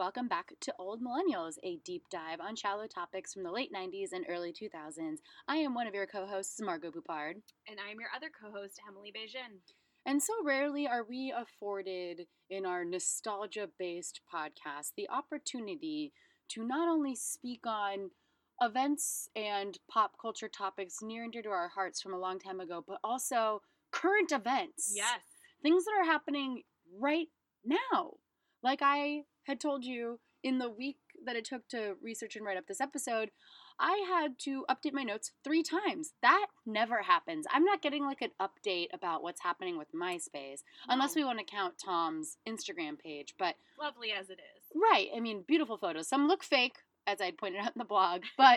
welcome back to Old Millennials, a deep dive on shallow topics from the late 90s and early 2000s. I am one of your co-hosts, Margot Poupard. And I'm your other co-host, Emily Beijing. And so rarely are we afforded in our nostalgia-based podcast the opportunity to not only speak on events and pop culture topics near and dear to our hearts from a long time ago, but also current events. Yes. Things that are happening right now. Like I had told you in the week that it took to research and write up this episode, I had to update my notes 3 times. That never happens. I'm not getting like an update about what's happening with MySpace, unless we want to count Tom's Instagram page. But lovely as it is. Right. I mean, beautiful photos. Some look fake, as I pointed out in the blog, but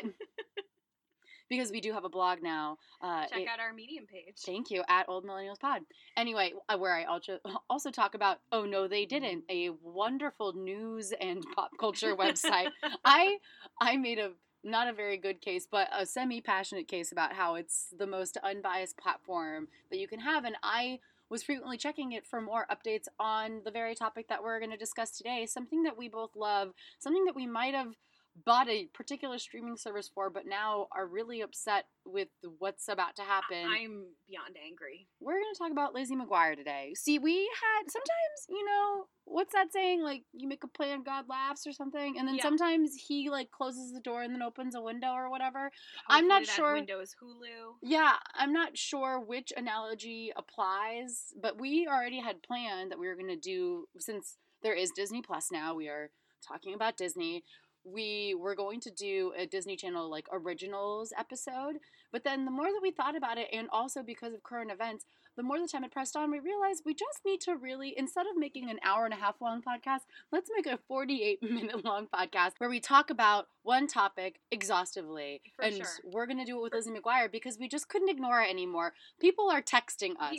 because we do have a blog now. Check out our Medium page. Thank you, at Old Millennials Pod. Anyway, where I also talk about Oh No They Didn't, a wonderful news and pop culture website. I made not a very good case, but a semi-passionate case about how it's the most unbiased platform that you can have, and I was frequently checking it for more updates on the very topic that we're going to discuss today, something that we both love, something that we might have bought a particular streaming service for, but now are really upset with what's about to happen. I'm beyond angry. We're going to talk about Lizzie McGuire today. See, we had, sometimes, what's that saying? Like, you make a plan, God laughs or something, and then sometimes he, like, closes the door and then opens a window or whatever. Hopefully I'm not that sure. Window is Hulu. Yeah, I'm not sure which analogy applies, but we already had planned that we were going to do, since there is Disney Plus now, we are talking about Disney. We were going to do a Disney Channel, like, originals episode, but then the more that we thought about it, and also because of current events, the more the time it pressed on, we realized we just need to really, instead of making an hour-and-a-half long podcast, let's make a 48-minute long podcast where we talk about one topic exhaustively. We're going to do it with Lizzie McGuire because we just couldn't ignore it anymore. People are texting us.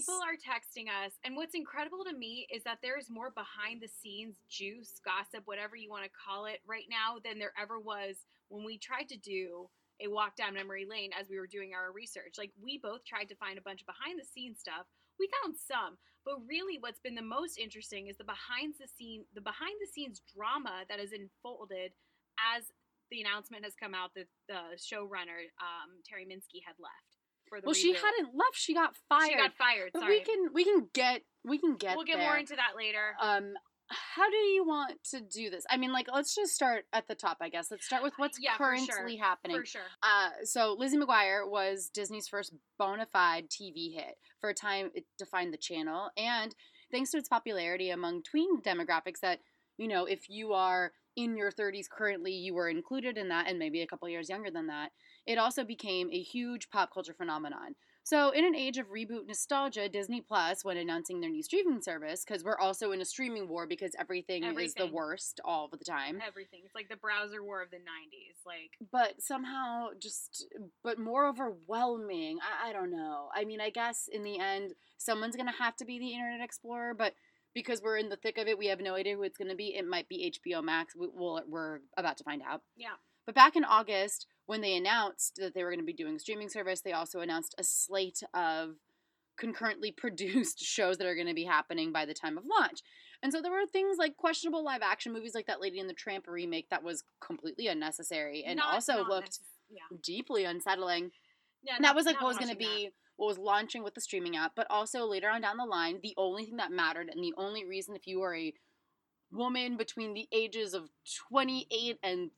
And what's incredible to me is that there's more behind-the-scenes juice, gossip, whatever you want to call it, right now than there ever was when we tried to do a walk down memory lane as we were doing our research. Like, we both tried to find a bunch of behind the scenes stuff. We found some, but really what's been the most interesting is the behind the scenes drama that is unfolded as the announcement has come out that the showrunner, Terry Minsky, had left for the reboot. She hadn't left, she got fired. Sorry. We can get We'll get there. more into that later. How do you want to do this? I mean, like, let's just start at the top, I guess. Let's start with what's currently happening. For sure. So Lizzie McGuire was Disney's first bona fide TV hit. For a time, it defined the channel. And thanks to its popularity among tween demographics that, if you are in your 30s currently, you were included in that, and maybe a couple years younger than that, it also became a huge pop culture phenomenon. So in an age of reboot nostalgia, Disney Plus, when announcing their new streaming service, because we're also in a streaming war because everything is the worst all the time. Everything. It's like the browser war of the 90s. But somehow but more overwhelming. I don't know. I mean, I guess in the end, someone's going to have to be the Internet Explorer, but because we're in the thick of it, we have no idea who it's going to be. It might be HBO Max. We're about to find out. Yeah. But back in August, when they announced that they were going to be doing a streaming service, they also announced a slate of concurrently produced shows that are going to be happening by the time of launch. And so there were things like questionable live action movies like that Lady and the Tramp remake that was completely unnecessary and looked deeply unsettling. Yeah, and that was like what was going to be what was launching with the streaming app. But also later on down the line, the only thing that mattered and the only reason if you were a woman between the ages of 28 and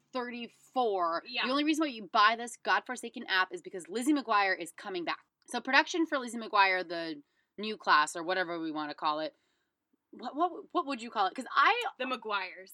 34. Yeah. The only reason why you buy this godforsaken app is because Lizzie McGuire is coming back. So production for Lizzie McGuire, the new class, or whatever we want to call it. What would you call it? Because The McGuires.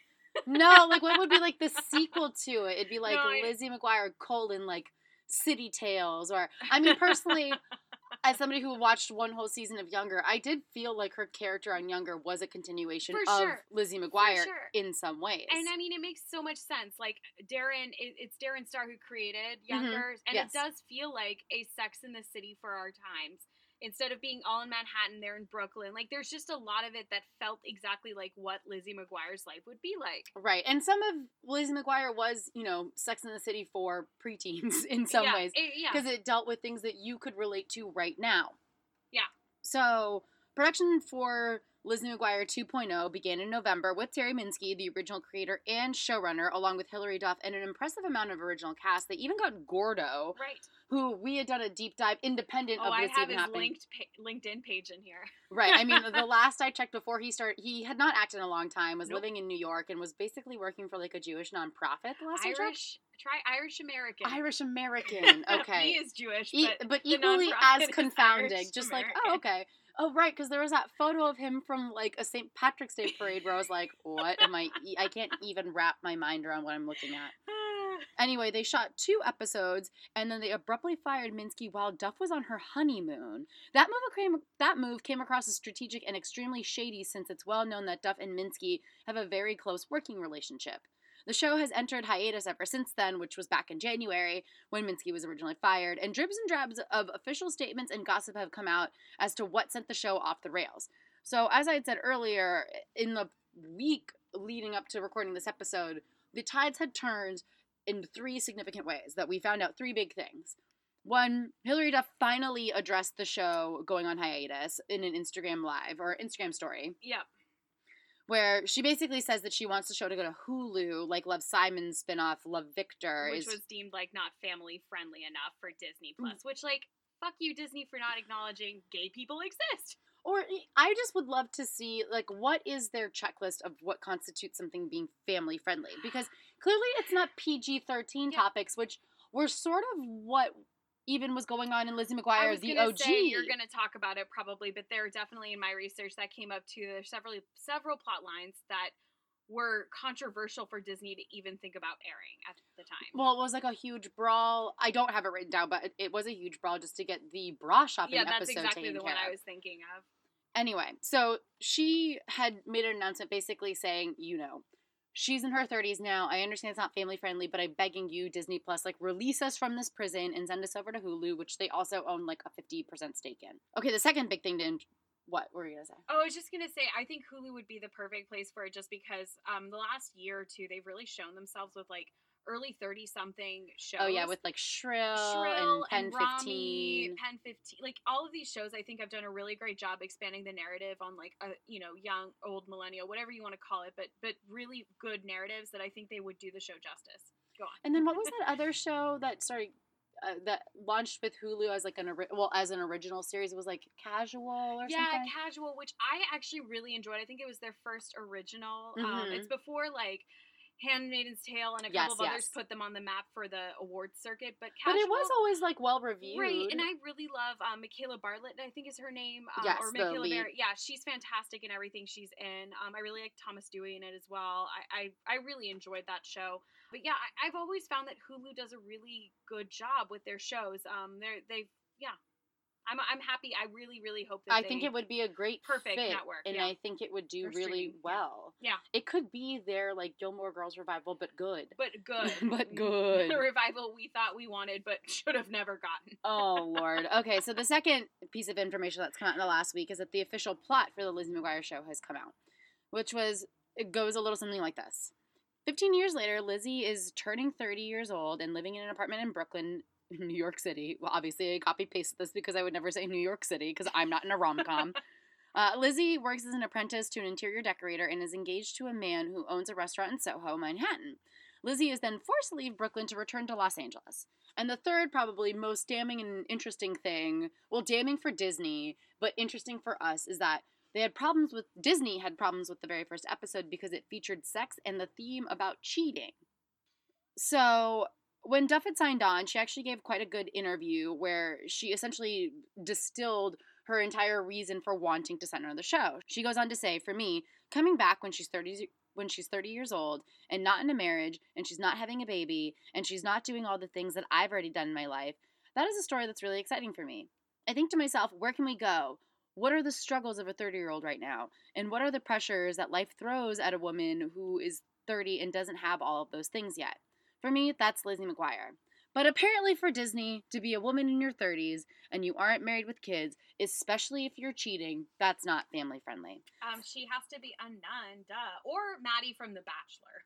No, like what would be like the sequel to it? It'd be like Lizzie McGuire : like City Tales, or I mean personally. As somebody who watched one whole season of Younger, I did feel like her character on Younger was a continuation of Lizzie McGuire in some ways. And I mean, it makes so much sense. Like, it's Darren Star who created Younger, and it does feel like a Sex in the City for our times. Instead of being all in Manhattan, they're in Brooklyn. Like, there's just a lot of it that felt exactly like what Lizzie McGuire's life would be like. Right. And some of Lizzie McGuire was, Sex in the City for preteens in some ways. Because it dealt with things that you could relate to right now. Yeah. So, production for Lizzie McGuire 2.0 began in November with Terry Minsky, the original creator and showrunner, along with Hilary Duff and an impressive amount of original cast. They even got Gordo, Right. who we had done a deep dive independent of this I have even his happening. LinkedIn page in here. Right. I mean, the last I checked before he started, he had not acted in a long time, was Nope. living in New York, and was basically working for like a Jewish nonprofit. The last I checked. Try Irish American. Irish American. Okay. He is Jewish, but equally as nonprofit is confounding. Irish Just like, American. oh, okay. Oh, right, because there was that photo of him from like a St. Patrick's Day parade where I was like, what am I can't even wrap my mind around what I'm looking at. Anyway, they shot 2 episodes, and then they abruptly fired Minsky while Duff was on her honeymoon. That move came across as strategic and extremely shady, since it's well known that Duff and Minsky have a very close working relationship. The show has entered hiatus ever since then, which was back in January when Minsky was originally fired, and dribs and drabs of official statements and gossip have come out as to what sent the show off the rails. So, as I had said earlier, in the week leading up to recording this episode, the tides had turned in 3 significant ways that we found out 3 big things. 1, Hilary Duff finally addressed the show going on hiatus in an Instagram live or Instagram story. Yep. Where she basically says that she wants the show to go to Hulu, like Love Simon's spinoff, Love Victor. Which was deemed, like, not family-friendly enough for Disney+. Which, like, fuck you, Disney, for not acknowledging gay people exist. Or I just would love to see, like, what is their checklist of what constitutes something being family-friendly? Because clearly it's not PG-13 topics, which were sort of what even was going on in Lizzie McGuire, the OG. You're going to talk about it probably, but there are definitely in my research that came up too. There's several plot lines that were controversial for Disney to even think about airing at the time. Well, it was like a huge brawl. I don't have it written down, but it was a huge brawl just to get the bra shopping episode taken care of. Yeah, that's exactly the one I was thinking of. Anyway, so she had made an announcement basically saying, she's in her 30s now. I understand it's not family friendly, but I'm begging you, Disney Plus, like, release us from this prison and send us over to Hulu, which they also own like a 50% stake in. Okay, the second big thing what were you going to say? Oh, I was just going to say, I think Hulu would be the perfect place for it just because the last year or two, they've really shown themselves with, like, early 30-something shows. Oh, yeah, with, like, Shrill and Pen 15. Pen 15. Like, all of these shows, I think, have done a really great job expanding the narrative on, like, a, young, old, millennial, whatever you want to call it, but really good narratives that I think they would do the show justice. Go on. And then what was that other show that that launched with Hulu as like as an original series? It was like Casual or something. Yeah, Casual, which I actually really enjoyed. I think it was their first original. Mm-hmm. It's before like Handmaid's Tale and a couple of others put them on the map for the awards circuit, but Casual, it was always like well reviewed, right? And I really love Michaela Bartlett, I think is her name, yes, or Michaela Barrett. Yeah, she's fantastic in everything she's in. I really like Thomas Dewey in it as well. I really enjoyed that show. But yeah, I've always found that Hulu does a really good job with their shows. I'm happy. I really, really hope that I think it would be a great perfect fit, network, and I think it would do really well. Yeah, it could be their like Gilmore Girls revival, but good. But good. But good. The revival we thought we wanted, but should have never gotten. Oh Lord. Okay, so the second piece of information that's come out in the last week is that the official plot for the Lizzie McGuire show has come out, it goes a little something like this. 15 years later, Lizzie is turning 30 years old and living in an apartment in Brooklyn, New York City. Well, obviously, I copy-pasted this because I would never say New York City because I'm not in a rom-com. Lizzie works as an apprentice to an interior decorator and is engaged to a man who owns a restaurant in Soho, Manhattan. Lizzie is then forced to leave Brooklyn to return to Los Angeles. And the third, probably most damning and interesting thing, well, damning for Disney, but interesting for us, is that Disney had problems with the very first episode because it featured sex and the theme about cheating. So when Duff had signed on, she actually gave quite a good interview where she essentially distilled her entire reason for wanting to sign on the show. She goes on to say, for me, coming back when she's 30 years old and not in a marriage and she's not having a baby and she's not doing all the things that I've already done in my life, that is a story that's really exciting for me. I think to myself, where can we go? What are the struggles of a 30-year-old right now? And what are the pressures that life throws at a woman who is 30 and doesn't have all of those things yet? For me, that's Lizzie McGuire. But apparently for Disney, to be a woman in your 30s and you aren't married with kids, especially if you're cheating, that's not family friendly. She has to be a nun, duh. Or Maddie from The Bachelor.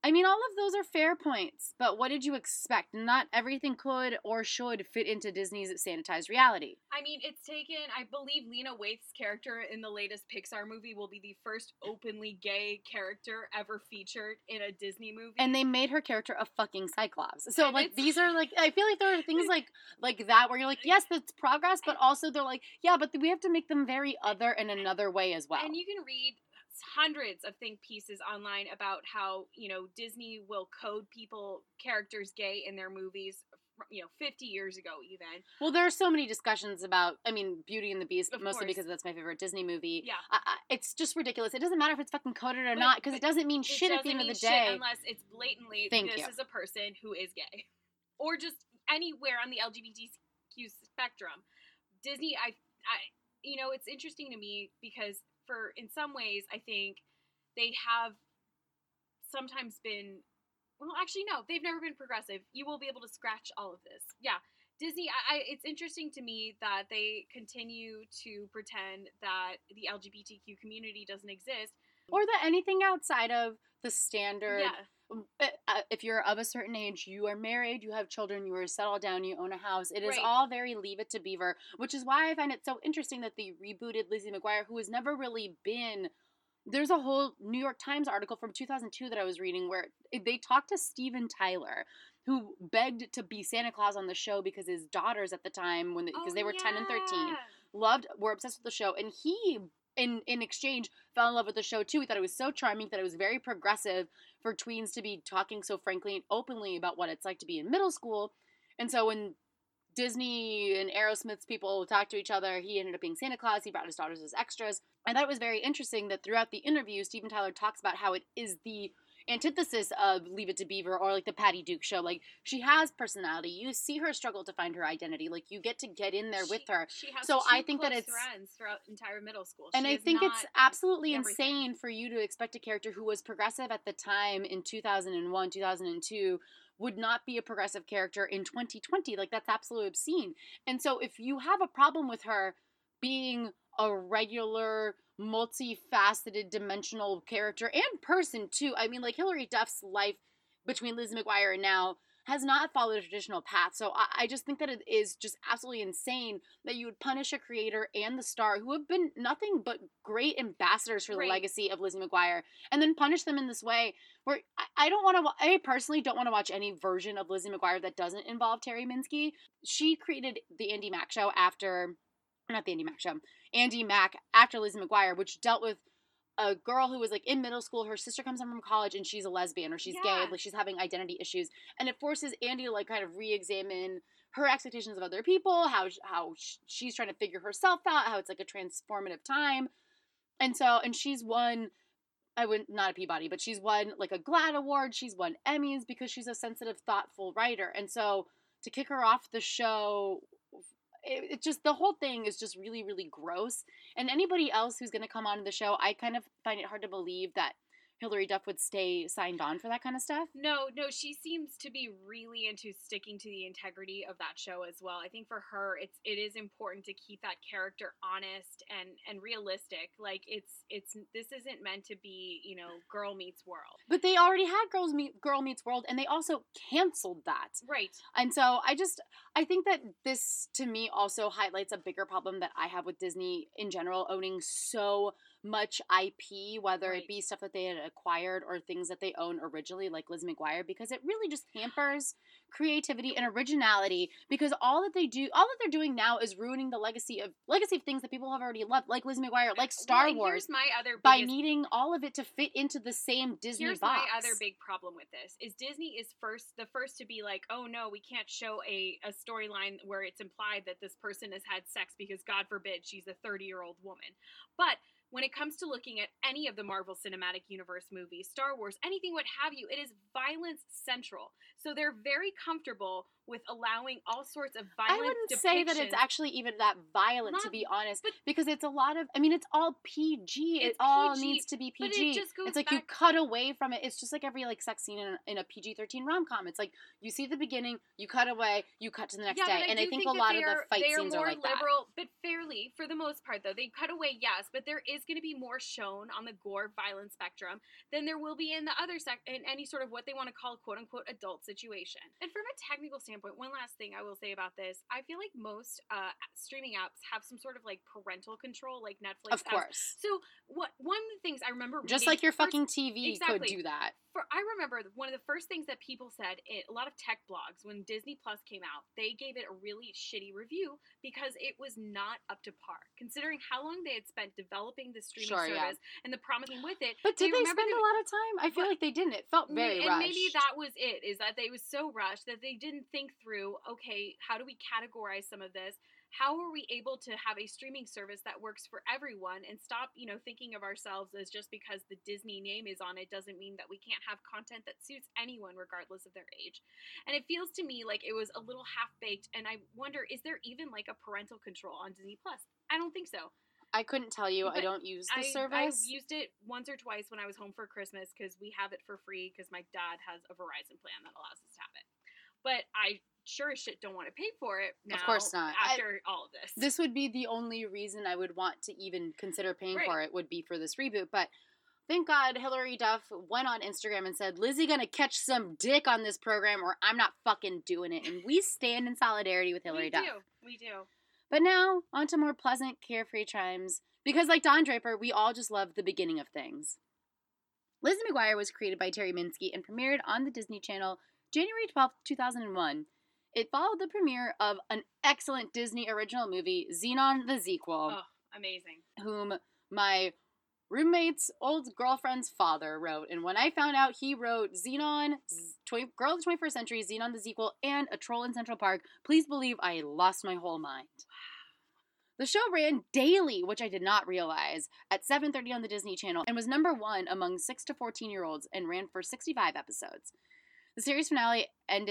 I mean, all of those are fair points, but what did you expect? Not everything could or should fit into Disney's sanitized reality. I mean, it's taken, I believe Lena Waithe's character in the latest Pixar movie will be the first openly gay character ever featured in a Disney movie. And they made her character a fucking Cyclops. So, And like, it's- these are, like, I feel like there are things like that where you're like, yes, that's progress, but also they're like, yeah, but we have to make them very other in another way as well. And you can read hundreds of think pieces online about how, you know, Disney will code characters gay in their movies, you know, 50 years ago even. Well, there are so many discussions about, I mean, Beauty and the Beast, Of mostly course. because that's my favorite Disney movie. Yeah. It's just ridiculous. It doesn't matter if it's fucking coded or But- not, because it but doesn't mean It shit at the doesn't end of the mean shit day. unless it's blatantly Thank this you. is a person who is gay. Or just anywhere on the LGBTQ spectrum. Disney, I you know, it's interesting to me because in some ways, I think they have sometimes been, well, actually, no, they've never been progressive. You will be able to scratch all of this. Yeah. Disney, it's interesting to me that they continue to pretend that the LGBTQ community doesn't exist. Or that anything outside of the standard, Yeah. if you're of a certain age, you are married, you have children, you are settled down, you own a house. It is Right. all very Leave It to Beaver, which is why I find it so interesting that they rebooted Lizzie McGuire, who has never really been. There's a whole New York Times article from 2002 that I was reading where they talked to Steven Tyler, who begged to be Santa Claus on the show because his daughters at the time, because they were 10 and 13, were obsessed with the show, and he in exchange fell in love with the show too. He thought it was so charming, that it was very progressive for tweens to be talking so frankly and openly about what it's like to be in middle school. And so when Disney and Aerosmith's people talked to each other, he ended up being Santa Claus. He brought his daughters as extras. I thought it was very interesting that throughout the interview, Steven Tyler talks about how it is the antithesis of Leave It to Beaver or like the Patty Duke show. Like, she has personality. You see her struggle to find her identity. Like, you get to get in there with her. She has So two I think that close it's friends throughout entire middle school. And She I is think it's not absolutely everything. insane for you to expect a character who was progressive at the time in 2001, 2002 would not be a progressive character in 2020. Like, that's absolutely obscene. And so if you have a problem with her being a regular, multifaceted, dimensional character and person too, I mean, like, Hilary Duff's life between Lizzie McGuire and now has not followed a traditional path. So I just think that it is just absolutely insane that you would punish a creator and the star who have been nothing but great ambassadors for the Right. legacy of Lizzie McGuire, and then punish them in this way where I don't want to, I personally don't want to watch any version of Lizzie McGuire that doesn't involve Terry Minsky. She created the Andy Mack show after, not the Andy Mack show, Andy Mack after Lizzie McGuire, which dealt with a girl who was like in middle school, her sister comes home from college and she's a lesbian or she's gay, Yeah. like she's having identity issues, and it forces Andy to like kind of re-examine her expectations of other people, how she's trying to figure herself out, how it's like a transformative time. And she's won, I would not a Peabody, but she's won like a GLAAD award, she's won Emmys because she's a sensitive, thoughtful writer. And so to kick her off the show, it just, the whole thing is just really, really gross. And anybody else who's going to come on the show, I kind of find it hard to believe that Hilary Duff would stay signed on for that kind of stuff. No, she seems to be really into sticking to the integrity of that show as well. I think for her, it is important to keep that character honest and realistic. Like, this isn't meant to be, you know, Girl Meets World. But they already had Girl Meets World, and they also canceled that. Right. And so I think that this, to me, also highlights a bigger problem that I have with Disney in general, owning so much IP, whether Right. it be stuff that they had acquired or things that they own originally, like Lizzie McGuire, because it really just hampers creativity and originality, because all that they're doing now is ruining the legacy of things that people have already loved, like Lizzie McGuire, like Star Well, Wars, here's my other by biggest needing all of it to fit into the same Disney Here's box. my other big problem with this is Disney is the first to be like, oh no, we can't show a storyline where it's implied that this person has had sex because God forbid she's a 30-year-old woman. But when it comes to looking at any of the Marvel Cinematic Universe movies, Star Wars, anything what have you, it is violence central. So they're very comfortable with allowing all sorts of I violent wouldn't depictions. say that it's actually even that violent, to Not- be honest, but- because it's a lot of, I mean, it's all PG. It It's all PG, needs to be but PG. it just goes It's like you back- cut away from it. It's just like every like sex scene in a PG-13 rom-com. It's like you see the beginning, you cut away, you cut to the next Yeah, day. but And I do think a that lot of the fight they scenes are more like that. liberal, but fairly for the most part though. They cut away, yes, but there is going to be more shown on the gore violence spectrum than there will be in the other in any sort of what they want to call quote unquote adult situation. And from a technical standpoint, one last thing I will say about this, I feel like most streaming apps have some sort of like parental control, like Netflix. Of course. So one of the things I remember Just reading like your first- fucking TV could Exactly. do that. I remember one of the first things that people said, a lot of tech blogs, when Disney Plus came out, they gave it a really shitty review because it was not up to par, considering how long they had spent developing the streaming service and the promising with it. But did they remember spend a lot of time? I feel like they didn't. It felt very and rushed. maybe that was it, is that they was so rushed that they didn't think through, okay, how do we categorize some of this? How are we able to have a streaming service that works for everyone and stop, thinking of ourselves as just because the Disney name is on it doesn't mean that we can't have content that suits anyone regardless of their age. And it feels to me like it was a little half-baked, and I wonder, is there even like a parental control on Disney Plus? I don't think so. I couldn't tell you. But I don't use the service. I've used it once or twice when I was home for Christmas because we have it for free because my dad has a Verizon plan that allows us to have it. But I sure as shit don't want to pay for it now. Of course not. After all of this. This would be the only reason I would want to even consider paying for it, would be for this reboot. But thank God Hilary Duff went on Instagram and said, Lizzie gonna catch some dick on this program or I'm not fucking doing it. And we stand in solidarity with Hilary Duff. We do. But now, on to more pleasant, carefree chimes. Because like Don Draper, we all just love the beginning of things. Lizzie McGuire was created by Terry Minsky and premiered on the Disney Channel January 12th, 2001. It followed the premiere of an excellent Disney original movie, Xenon the Sequel. Oh, amazing. Whom my roommate's old girlfriend's father wrote. And when I found out he wrote Xenon, Girl of the 21st Century, Xenon the Sequel, and A Troll in Central Park, please believe I lost my whole mind. The show ran daily, which I did not realize, at 7:30 on the Disney Channel and was number 1 among 6 to 14-year-olds and ran for 65 episodes. The series finale had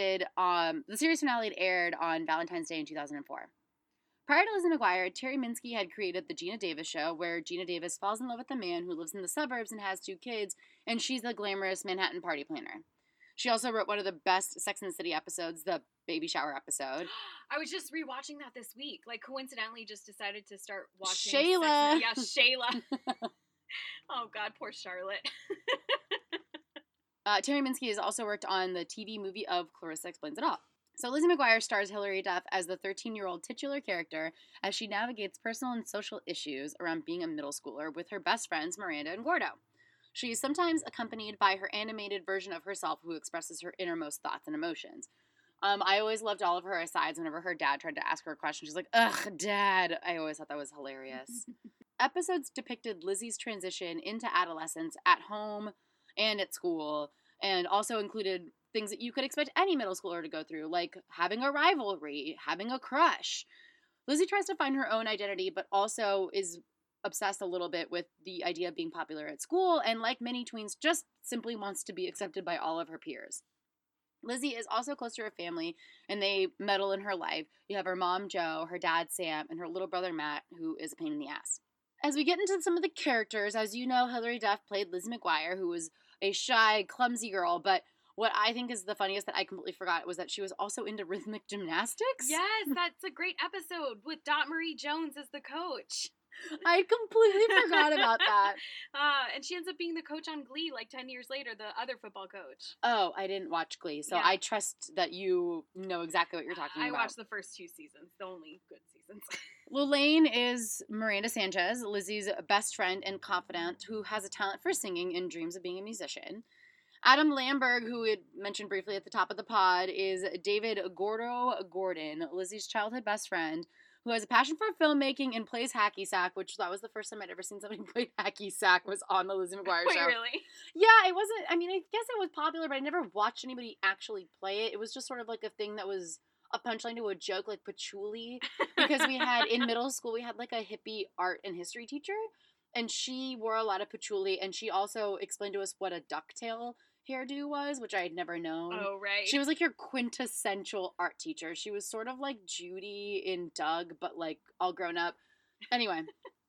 aired on Valentine's Day in 2004. Prior to Lizzie McGuire, Terry Minsky had created The Gina Davis Show, where Gina Davis falls in love with a man who lives in the suburbs and has 2 kids, and she's the glamorous Manhattan party planner. She also wrote one of the best Sex and the City episodes, the baby shower episode. I was just rewatching that this week. Like, coincidentally, just decided to start watching Shayla. Shayla. Oh, God, poor Charlotte. Terry Minsky has also worked on the TV movie of Clarissa Explains It All. So Lizzie McGuire stars Hilary Duff as the 13-year-old titular character as she navigates personal and social issues around being a middle schooler with her best friends Miranda and Gordo. She is sometimes accompanied by her animated version of herself who expresses her innermost thoughts and emotions. I always loved all of her asides whenever her dad tried to ask her a question. She's like, ugh, Dad. I always thought that was hilarious. Episodes depicted Lizzie's transition into adolescence at home and at school, and also included things that you could expect any middle schooler to go through, like having a rivalry, having a crush. Lizzie tries to find her own identity, but also is obsessed a little bit with the idea of being popular at school, and like many tweens, just simply wants to be accepted by all of her peers. Lizzie is also close to her family, and they meddle in her life. You have her mom, Jo, her dad, Sam, and her little brother, Matt, who is a pain in the ass. As we get into some of the characters, as you know, Hilary Duff played Lizzie McGuire, who was a shy, clumsy girl, but what I think is the funniest that I completely forgot was that she was also into rhythmic gymnastics. Yes, that's a great episode with Dot Marie Jones as the coach. I completely forgot about that. And she ends up being the coach on Glee like 10 years later, the other football coach. Oh, I didn't watch Glee, so Yeah. I trust that you know exactly what you're talking about. I watched the first 2 seasons, the only good seasons. Lelaine is Miranda Sanchez, Lizzie's best friend and confidant who has a talent for singing and dreams of being a musician. Adam Lamberg, who we had mentioned briefly at the top of the pod, is David Gordo Gordon, Lizzie's childhood best friend, who has a passion for filmmaking and plays hacky sack, which that was the first time I'd ever seen somebody play hacky sack was on the Lizzie McGuire Wait, show. really? Yeah, it wasn't, I mean, I guess it was popular, but I never watched anybody actually play it. It was just sort of like a thing that was a punchline to a joke, like patchouli, because we had, in middle school, we had like a hippie art and history teacher, and she wore a lot of patchouli, and she also explained to us what a ducktail hairdo was, which I had never known. Oh, right. She was like your quintessential art teacher. She was sort of like Judy in Doug, but like all grown up. Anyway,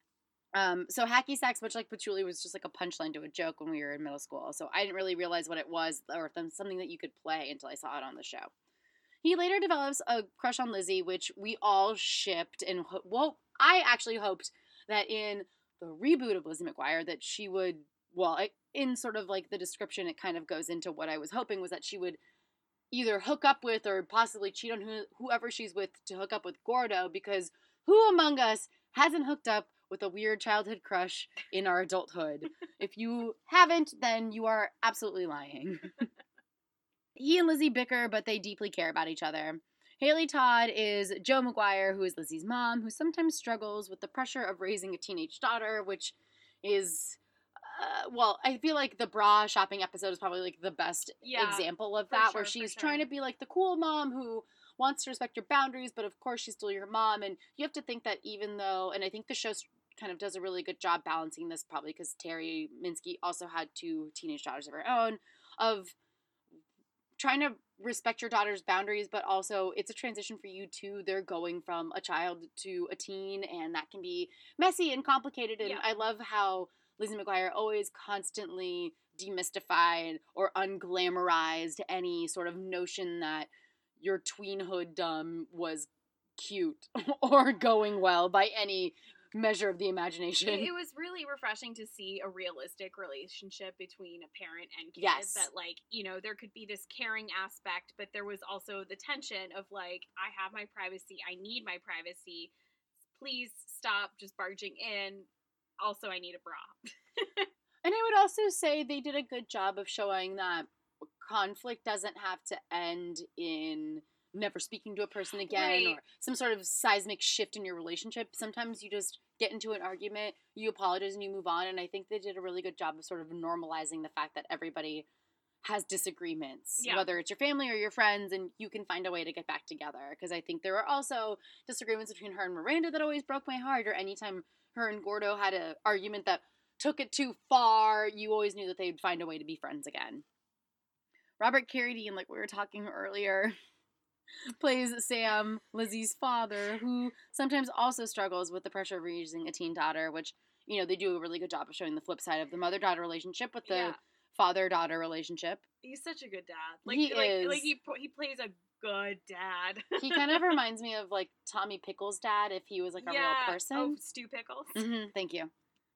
so hacky sacks, much like patchouli, was just like a punchline to a joke when we were in middle school. So I didn't really realize what it was or something that you could play until I saw it on the show. He later develops a crush on Lizzie, which we all shipped, and well, I actually hoped that in the reboot of Lizzie McGuire that she would, well, in sort of like the description, it kind of goes into what I was hoping was that she would either hook up with or possibly cheat on whoever she's with to hook up with Gordo, because who among us hasn't hooked up with a weird childhood crush in our adulthood? If you haven't, then you are absolutely lying. He and Lizzie bicker, but they deeply care about each other. Haley Todd is Joe McGuire, who is Lizzie's mom, who sometimes struggles with the pressure of raising a teenage daughter, which is, well, I feel like the bra shopping episode is probably like the best example of that, where she's trying to be like the cool mom who wants to respect your boundaries, but of course she's still your mom. And you have to think that even though, and I think the show kind of does a really good job balancing this, probably because Terry Minsky also had 2 teenage daughters of her own, of trying to respect your daughter's boundaries, but also it's a transition for you too. They're going from a child to a teen, and that can be messy and complicated. And I love how Lizzie McGuire always constantly demystified or unglamorized any sort of notion that your tweenhood was cute or going well by any measure of the imagination. It was really refreshing to see a realistic relationship between a parent and kids. Yes. That, like, you know, there could be this caring aspect, but there was also the tension of, like, I have my privacy. I need my privacy. Please stop just barging in. Also, I need a bra. And I would also say they did a good job of showing that conflict doesn't have to end in never speaking to a person again, or some sort of seismic shift in your relationship. Sometimes you just get into an argument, you apologize, and you move on. And I think they did a really good job of sort of normalizing the fact that everybody has disagreements, whether it's your family or your friends, and you can find a way to get back together. Because I think there were also disagreements between her and Miranda that always broke my heart, or anytime her and Gordo had an argument that took it too far, you always knew that they'd find a way to be friends again. Robert Carradine, like we were talking earlier, plays Sam, Lizzie's father, who sometimes also struggles with the pressure of raising a teen daughter, which, you know, they do a really good job of showing the flip side of the mother-daughter relationship with the father-daughter relationship. He's such a good dad. Like, he is. Like, he plays a good dad. He kind of reminds me of, like, Tommy Pickles' dad if he was, like, a real person. Oh, Stu Pickles. Mm-hmm, thank you.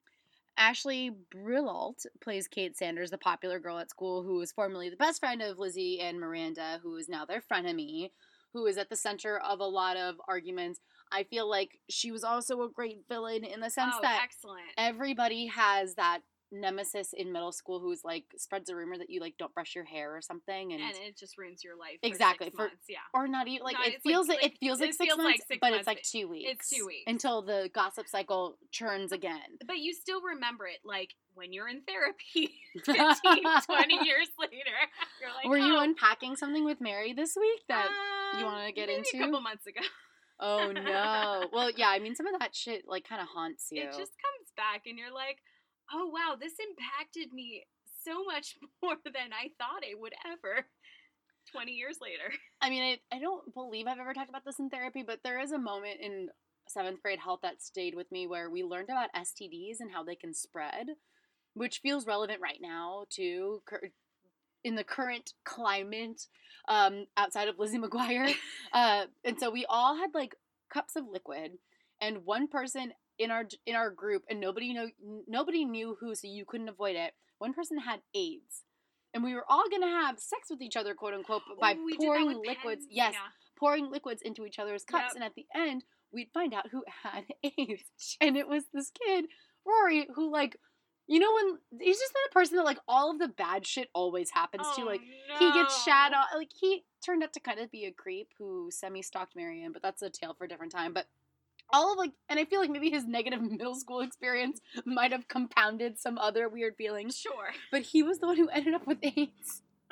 Ashley Brilalt plays Kate Sanders, the popular girl at school who was formerly the best friend of Lizzie and Miranda, who is now their frenemy, who is at the center of a lot of arguments. I feel like she was also a great villain in the sense that everybody has that nemesis in middle school who's like spreads a rumor that you like don't brush your hair or something, and it just ruins your life exactly for 6 months, or not even like it feels like 6 months, but it's like 2 weeks. It's 2 weeks until the gossip cycle churns again. But you still remember it, like when you're in therapy 15, 20 years later. You're like, were you unpacking something with Mary this week that you want to get maybe into? A couple months ago. Oh no. Well, yeah, I mean some of that shit like kind of haunts you. It just comes back and you're like, oh wow, this impacted me so much more than I thought it would ever 20 years later. I mean, I don't believe I've ever talked about this in therapy, but there is a moment in 7th grade health that stayed with me where we learned about STDs and how they can spread, which feels relevant right now too, in the current climate outside of Lizzie McGuire. And so we all had like cups of liquid, and one person in our group, and nobody knew who, so you couldn't avoid it. One person had AIDS, and we were all gonna have sex with each other, quote unquote, by pouring liquids. Pens. Yes, pouring liquids into each other's cups, and at the end, we'd find out who had AIDS, and it was this kid, Rory, who like, you know, when he's just the person that like all of the bad shit always happens to. Like he gets shat on. Like he turned out to kind of be a creep who semi-stalked Marianne, but that's a tale for a different time. But all of like, and I feel like maybe his negative middle school experience might have compounded some other weird feelings. Sure. But he was the one who ended up with AIDS.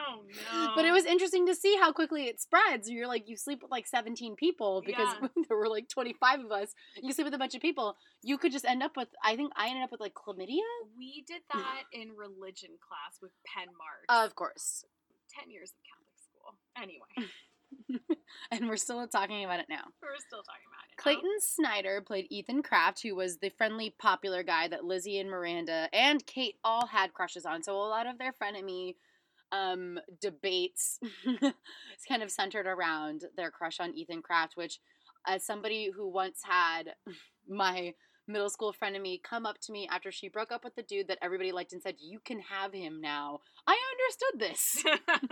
Oh, no. But it was interesting to see how quickly it spreads. You're like, you sleep with like 17 people because Yeah. there were like 25 of us. You sleep with a bunch of people. You could just end up with, I think I ended up with like chlamydia. We did that in religion class with pen marks. Of course. 10 years of Catholic school. Anyway. And we're still talking about it now. We're still talking about it now. Clayton Snyder played Ethan Kraft, who was the friendly, popular guy that Lizzie and Miranda and Kate all had crushes on. So a lot of their frenemy debates is kind of centered around their crush on Ethan Kraft, which, as somebody who once had my middle school frenemy come up to me after she broke up with the dude that everybody liked and said, "You can have him now," I understood this.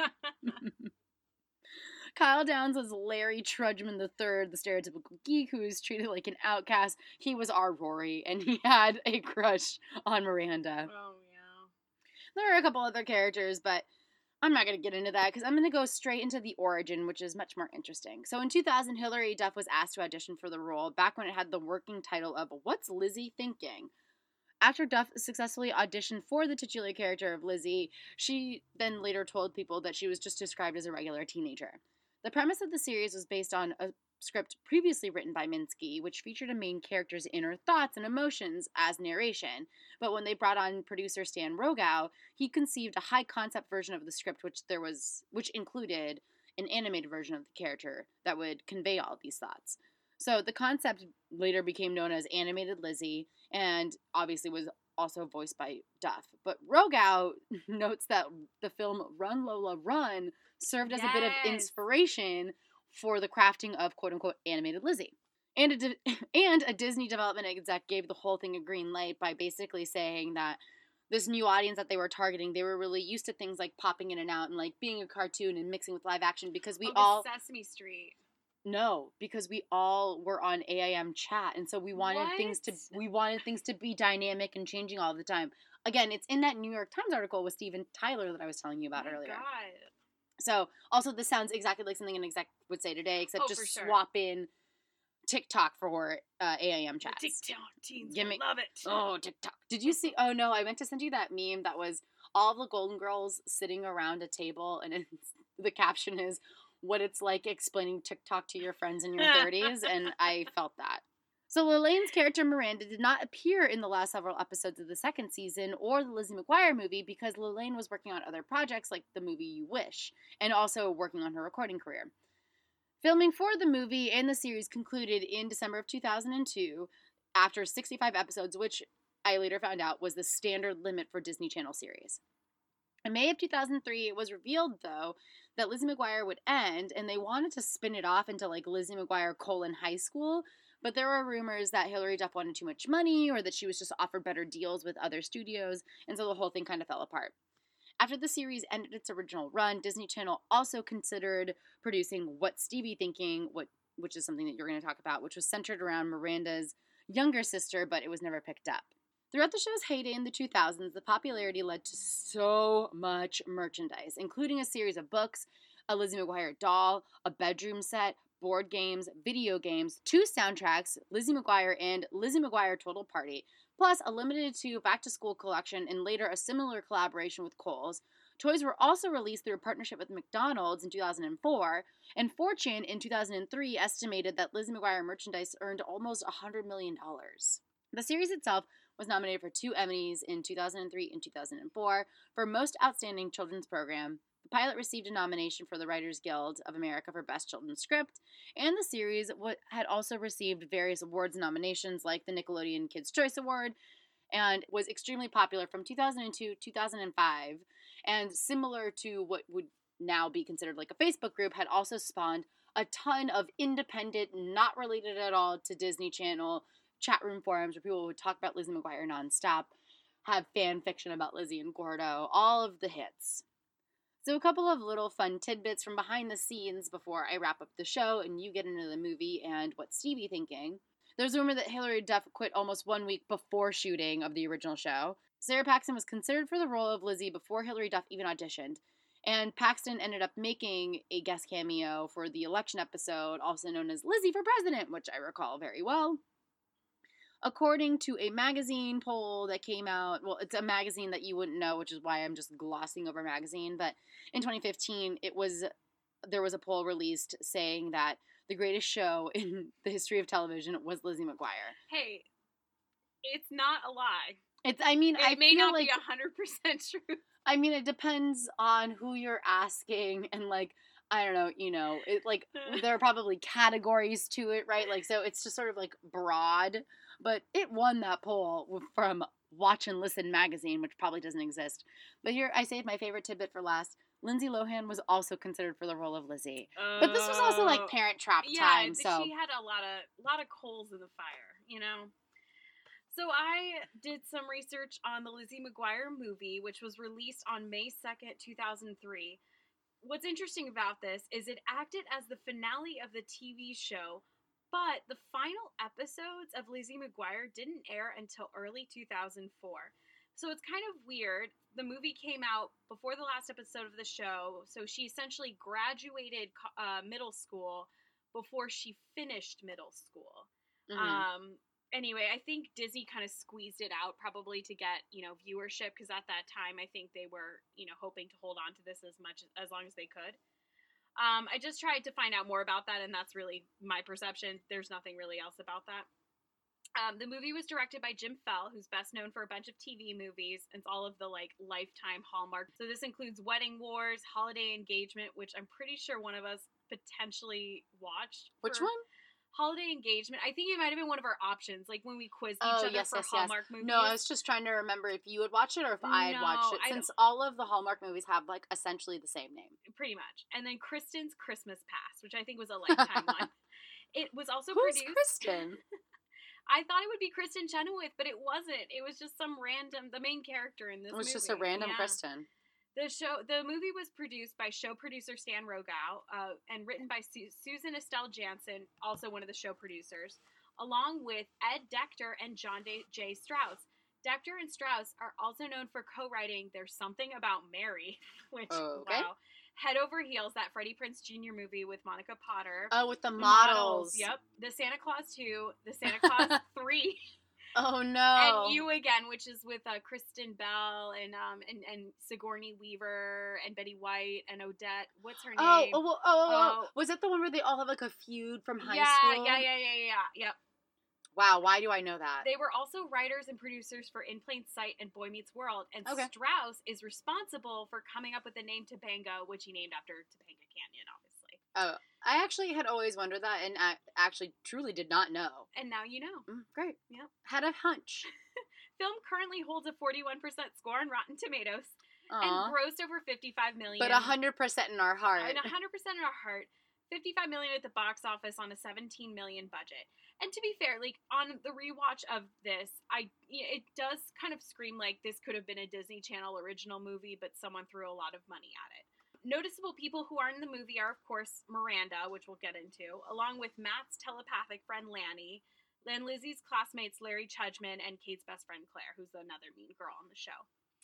Kyle Downs was Larry Trudgeman III, the stereotypical geek who was treated like an outcast. He was our Rory, and he had a crush on Miranda. Oh, yeah. There are a couple other characters, but I'm not going to get into that because I'm going to go straight into the origin, which is much more interesting. So in 2000, Hilary Duff was asked to audition for the role back when it had the working title of What's Lizzie Thinking? After Duff successfully auditioned for the titular character of Lizzie, she then later told people that she was just described as a regular teenager. The premise of the series was based on a script previously written by Minsky, which featured a main character's inner thoughts and emotions as narration. But when they brought on producer Stan Rogow, he conceived a high-concept version of the script, which included an animated version of the character that would convey all these thoughts. So the concept later became known as Animated Lizzie, and obviously was also voiced by Duff. But Rogow notes that the film Run Lola Run served as a bit of inspiration for the crafting of quote-unquote Animated Lizzie. And a Disney development exec gave the whole thing a green light by basically saying that this new audience that they were targeting, they were really used to things like popping in and out and like being a cartoon and mixing with live action because Sesame Street. No, because we all were on AIM chat, and so we wanted things to be dynamic and changing all the time. Again, it's in that New York Times article with Steven Tyler that I was telling you about earlier. God. So, also, this sounds exactly like something an exec would say today, except just swap in TikTok for AIM chats. TikTok teens love it. Oh, TikTok. Did you see? Oh, no, I meant to send you that meme that was all the Golden Girls sitting around a table, and the caption is, what it's like explaining TikTok to your friends in your 30s, and I felt that. So Lelane's character Miranda did not appear in the last several episodes of the second season or the Lizzie McGuire movie because Lelaine was working on other projects like the movie You Wish, and also working on her recording career. Filming for the movie and the series concluded in December of 2002 after 65 episodes, which I later found out was the standard limit for Disney Channel series. In May of 2003, it was revealed, though, that Lizzie McGuire would end, and they wanted to spin it off into, like, Lizzie McGuire : High School, but there were rumors that Hilary Duff wanted too much money, or that she was just offered better deals with other studios, and so the whole thing kind of fell apart. After the series ended its original run, Disney Channel also considered producing What's Stevie Thinking, which is something that you're going to talk about, which was centered around Miranda's younger sister, but it was never picked up. Throughout the show's heyday in the 2000s, the popularity led to so much merchandise, including a series of books, a Lizzie McGuire doll, a bedroom set, board games, video games, 2 soundtracks, Lizzie McGuire and Lizzie McGuire Total Party, plus a limited to back-to-school collection and later a similar collaboration with Kohl's. Toys were also released through a partnership with McDonald's in 2004, and Fortune in 2003 estimated that Lizzie McGuire merchandise earned almost $100 million. The series itself was nominated for 2 Emmys in 2003 and 2004 for Most Outstanding Children's Program. The pilot received a nomination for the Writers Guild of America for Best Children's Script, and the series had also received various awards and nominations like the Nickelodeon Kids' Choice Award, and was extremely popular from 2002 to 2005, and similar to what would now be considered like a Facebook group, had also spawned a ton of independent, not related at all to Disney Channel chat room forums where people would talk about Lizzie McGuire nonstop, have fan fiction about Lizzie and Gordo, all of the hits. So a couple of little fun tidbits from behind the scenes before I wrap up the show and you get into the movie and What's Stevie Thinking. There's a rumor that Hilary Duff quit almost 1 week before shooting of the original show. Sarah Paxton was considered for the role of Lizzie before Hilary Duff even auditioned, and Paxton ended up making a guest cameo for the election episode, also known as Lizzie for President, which I recall very well. according to a magazine poll that came out, well, it's a magazine that you wouldn't know, which is why I'm just glossing over magazine, but in 2015, there was a poll released saying that the greatest show in the history of television was Lizzie McGuire. Hey, it's not a lie. I may feel not like, be 100% true. I mean, it depends on who you're asking, and like, I don't know, there are probably categories to it, right? Like, so it's just sort of like broad, but it won that poll from Watch and Listen magazine, which probably doesn't exist. But here, I saved my favorite tidbit for last. Lindsay Lohan was also considered for the role of Lizzie, but this was also like Parent Trap time, so she had a lot of coals in the fire, you know. So I did some research on the Lizzie McGuire movie, which was released on May 2nd, 2003. What's interesting about this is it acted as the finale of the TV show, but the final episodes of Lizzie McGuire didn't air until early 2004. So it's kind of weird. The movie came out before the last episode of the show, so she essentially graduated middle school before she finished middle school. Mhm. Anyway, I think Disney kind of squeezed it out probably to get, viewership, because at that time I think they were, hoping to hold on to this as long as they could. I just tried to find out more about that, and that's really my perception. There's nothing really else about that. The movie was directed by Jim Fell, who's best known for a bunch of TV movies. It's all of the Lifetime Hallmark. So this includes Wedding Wars, Holiday Engagement, which I'm pretty sure one of us potentially watched. Which one? Holiday Engagement. I think it might have been one of our options, like when we quizzed each other for Hallmark movies. No, I was just trying to remember if you would watch it or if I had watched it, since all of the Hallmark movies have essentially the same name. Pretty much. And then Kristen's Christmas Past, which I think was a Lifetime one. It was also produced. Who's Kristen? I thought it would be Kristen Chenoweth, but it wasn't. It was just some random, the main character in this movie. It was just a random Kristen. The movie was produced by show producer Stan Rogow and written by Susan Estelle Jansen, also one of the show producers, along with Ed Decter and John J. Strauss. Decter and Strauss are also known for co-writing There's Something About Mary, which, wow, head over heels, that Freddie Prinze Jr. movie with Monica Potter. Oh, with the models. Yep. The Santa Claus 2, the Santa Claus 3. Oh no! And You Again, which is with Kristen Bell and Sigourney Weaver and Betty White and Odette. What's her name? Was that the one where they all have like a feud from high school? Yeah. Yep. Wow, why do I know that? They were also writers and producers for In Plain Sight and Boy Meets World, and Strauss is responsible for coming up with the name Topanga, which he named after Topanga Canyon, obviously. Oh, I actually had always wondered that, and I actually truly did not know. And now you know. Great. Yep. Had a hunch. Film currently holds a 41% score on Rotten Tomatoes. Aww. And grossed over $55 million. But 100% in our heart. And 100% in our heart. $55 million at the box office on a $17 million budget. And to be fair, on the rewatch of this, it does kind of scream like this could have been a Disney Channel original movie, but someone threw a lot of money at it. Noticeable people who are in the movie are, of course, Miranda, which we'll get into, along with Matt's telepathic friend Lanny, then Lizzie's classmates Larry Chudgeman, and Kate's best friend Claire, who's another mean girl on the show.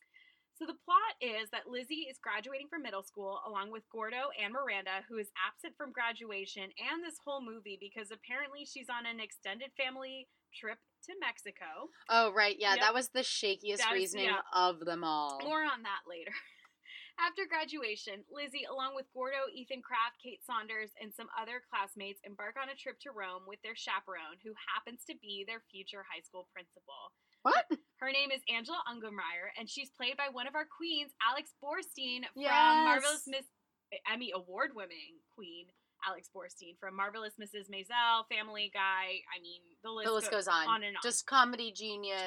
So the plot is that Lizzie is graduating from middle school along with Gordo and Miranda, who is absent from graduation and this whole movie because apparently she's on an extended family trip to Mexico. Oh, right. Yeah, That was the shakiest reasoning of them all. More on that later. After graduation, Lizzie, along with Gordo, Ethan Kraft, Kate Saunders, and some other classmates, embark on a trip to Rome with their chaperone, who happens to be their future high school principal. What? Her name is Angela Ungermeyer, and she's played by one of our queens, Alex Borstein, from Marvelous Miss Emmy Award-winning queen, Alex Borstein, from Marvelous Mrs. Maisel, Family Guy. I mean, the list goes on and on. Just comedy genius.